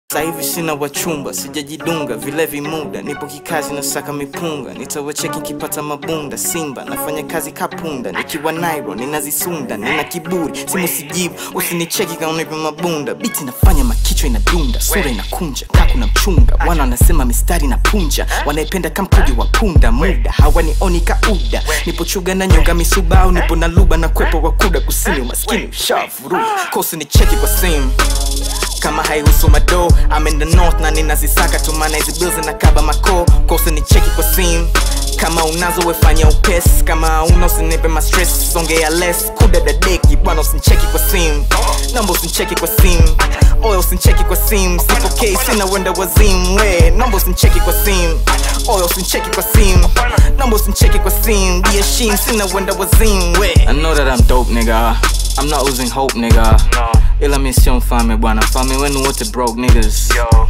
Sasa hivi sina wachumba, sijajidunga vilevi muda, nipo kikazi na saka mipunga, nitawacheki kipata mabunda, Simba nafanya kazi kapunda, nikiwa Nairo ninazisunda, nina kiburi simu sijibu, usinicheki kama unipe mabunda, biti nafanya makichwa inadunda, sura inakunja kaku na mchunga, wana wanasema mistari na punja, wanaipenda kamkudi wa punda muda, hawanioni kauda, nipo chuga na nyonga misubao, nipo na luba na kwepo wakuda, kusini umaskini ushavuru, kosi nicheki kwa simu kama haihusu mado. I'm in the north na ninazisaka tumana hizi bills na kaba mako, kosa ni cheki kwa sim, kama unazo wefanya upesi, kama una usinipe ma stress, songea less, kuda dadeki bwana usinicheki kwa sim, namba usinicheki kwa sim, oil usinicheki kwa sim, sipokei sina wenda wazim, we namba usinicheki kwa sim, oil usinicheki kwa sim, namba usinicheki kwa sim, biashim sina wenda wazim, we I know that I'm dope nigga, I'm not losing hope nigga, no. Ila mission fame bwana, fame wenu wote broke niggas,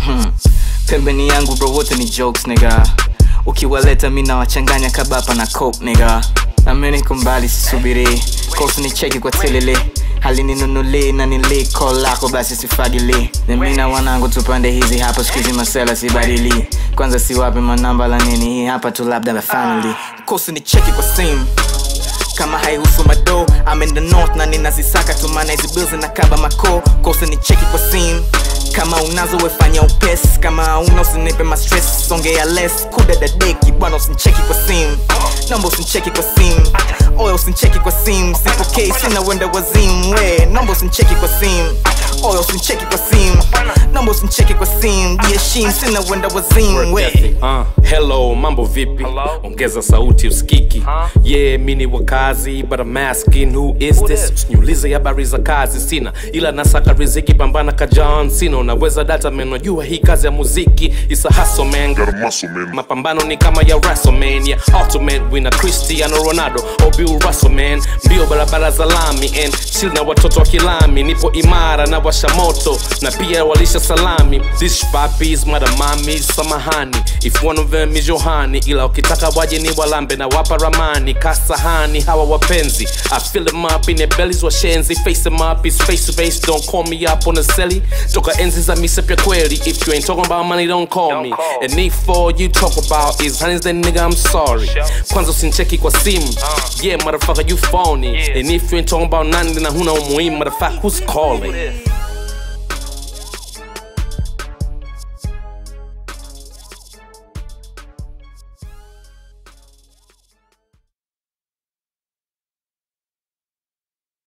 pembeni yangu bro wote ni jokes nigga, ukiwaleta mina wachanganya kabapa na coke nigga, na mimi niko mbali sisubiri, kosi ni cheki kwa telele, hali ninunuli na niliko lako basi sifagili, mina wanangu tupande hizi hapa sikuizi masela sibadili, kwanza siwapi manamba la nini, hii hapa tu labda la family, kosi ni cheki kwa sim, kama haihusu mado. I'm in the north na ninazisaka tumana hizi bills na kaba mako, kosa ni cheki kwa sim, kama unazo wefanya upesi, kama una usinipe ma stress, songea less, kuda dadeki bwana usinicheki kwa sim, namba usinicheki kwa sim, oil usinicheki kwa sim, sipokei sina wenda wazim, we namba usinicheki kwa sim, oil usinicheki kwa sim, namba usinicheki kwa sim, biashim sina wenda wazim, we hello mambo vipi, ongeza sauti usikiki, yeah mini wakazi but I'm asking who is this, usiniulize habari za kazi sina, ila nasaka riziki pambana ka John Cena, unaweza data meno jua hii kazi ya muziki, it's a hustle man, got a muscle man, mapambano ni kama ya WrestleMania, ultimate winner Cristiano Ronaldo or Bill Russell man, mbio barabara za lami and chill na watoto wa kilami, nipo imara na washa moto na pia walisha salami, dish papis madamami samahani, if one of them is Johani, ila ukitaka waje ni walambe na wapa ramani, kasahani hawa wapenzi, I fill them up in their bellies washenzi, face them up is face to face, don't call me up on the celly, toka enzi za misepya kweli, if you ain't talking about money don't call me, and if all you talk about is honey's then nigga I'm sorry, kwanza usinicheki kwa simu, yeah motherfucker you phony, and if you ain't talking about none then huna umuhimu, motherfucker who's calling.